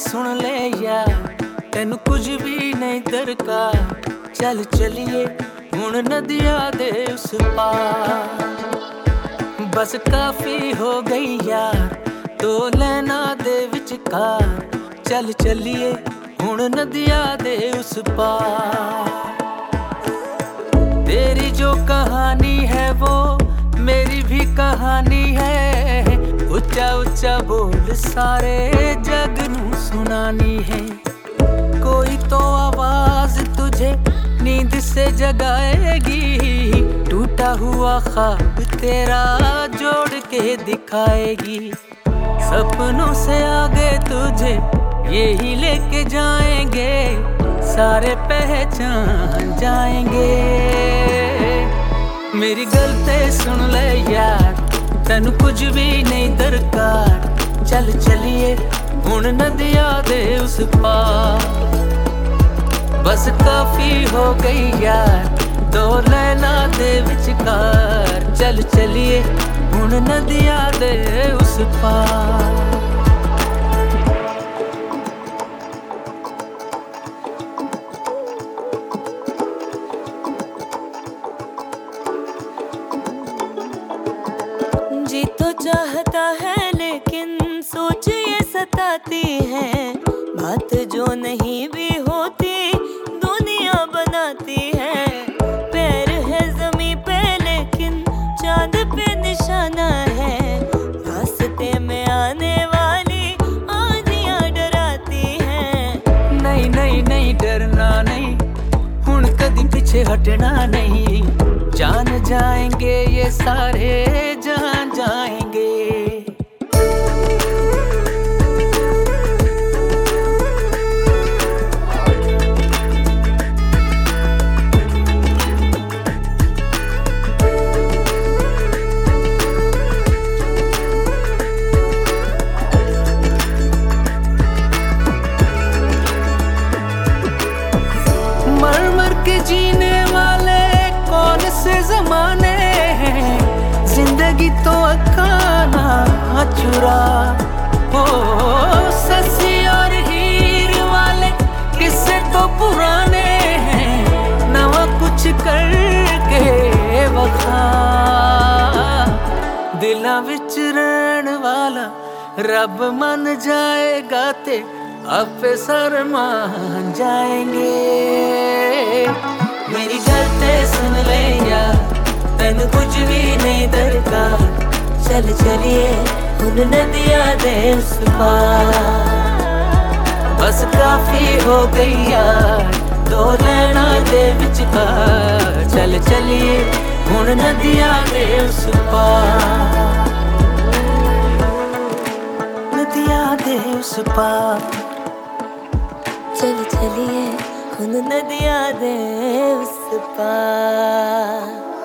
सुन ले यार, तेनू कुछ भी नहीं दरकार। चल चलिए हुण नदिया दे उस पार। बस काफी हो गई यार दो लैना दे विचकार। चल चलिए हुण नदिया दे उस पार। तेरी जो कहानी है वो मेरी भी कहानी है। ऊंचा ऊंचा बोल सारे जग नू सुनानी है। कोई तो आवाज तुझे नींद से जगाएगी। टूटा हुआ ख्वाब तेरा जोड़ के दिखाएगी। सपनों से आगे तुझे यही लेके जाएंगे। सारे पहचान जाएंगे। मेरी गलती सुन ले यार, तेनू कुछ भी नहीं दरकार। चल चलिए हुण नदिया दे उस पार। बस काफी हो गई यार दो लैना दे विचकार। चल चलिए हुण नदिया दे उस पार। जी तो चाहता है लेकिन सोच ये सताती है। बात जो नहीं भी होती दुनिया बनाती है। पैर है ज़मीं पे लेकिन चांद पे निशाना है। रास्ते में आने वाली आंधियां डराती हैं। नहीं नहीं नहीं डरना नहीं, हुण कदी पीछे हटना नहीं। जान जाएंगे ये सारे जान जाएंगे। मर मर के जीने वाले कौन से जमाने हैं। जिंदगी तो अखाना चुरा हो। ससी और हीर वाले किस्से तो पुराने हैं। नवा कुछ करके वखा। दिलां विच रहन वाला रब मन जाएगा ते आपे शर्मान जाएंगे। मेरी गलती सुन ले यार, तेनू कुछ भी नहीं दरकार। चल चलिए हुण नदिया दे उस पार। बस काफी हो गई यार दो लैना दे विचकार। चल चलिए हुण नदिया दे उस पार। नदिया दे उस पार। चल चलिए हुण नदिया दे उस पार।